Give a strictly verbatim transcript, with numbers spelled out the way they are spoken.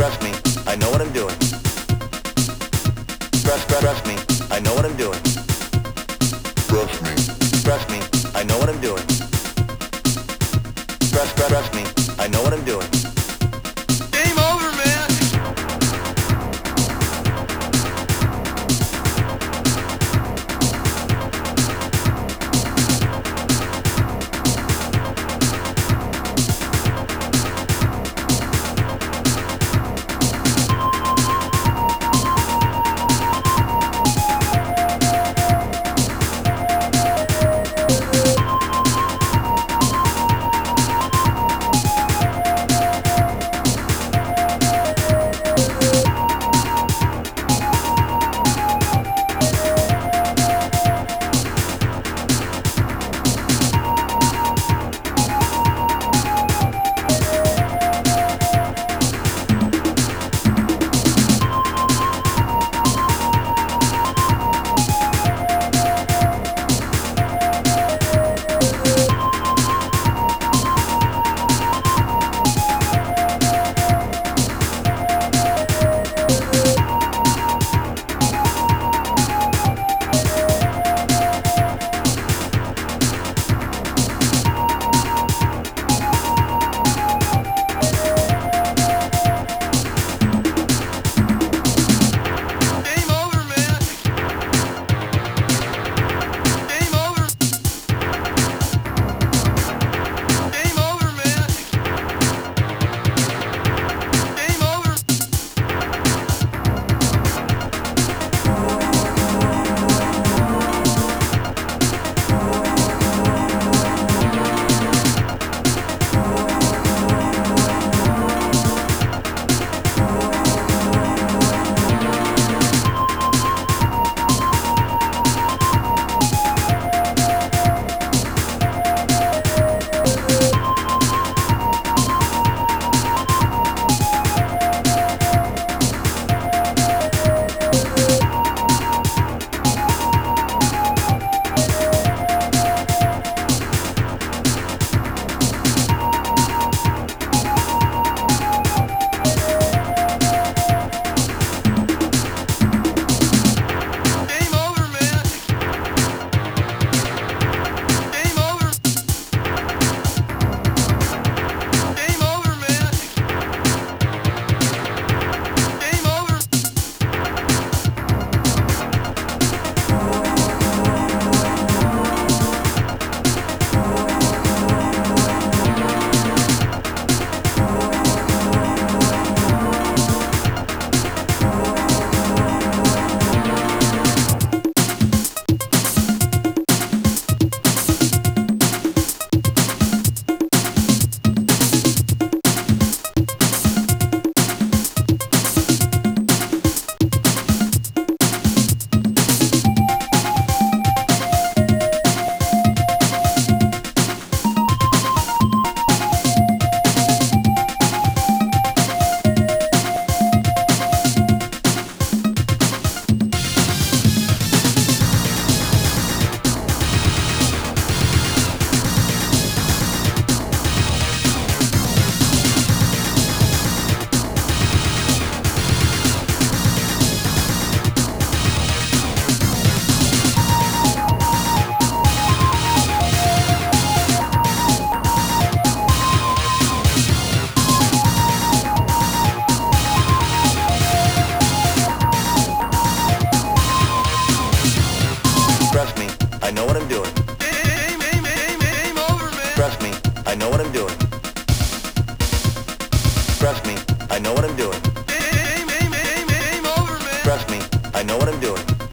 Trust me, I know what I'm doing. Trust, trust, trust me, I know what I'm doing. Trust me. Trust me, I know what I'm doing. Trust, trust, trust me, I know what I'm doing. Game over, man. Trust me, I know what I'm doing. Game, game, game, game over, man. Trust me, I know what I'm doing. Trust me, I know what I'm doing. Game, game, game, game over, man. Trust me, I know what I'm doing.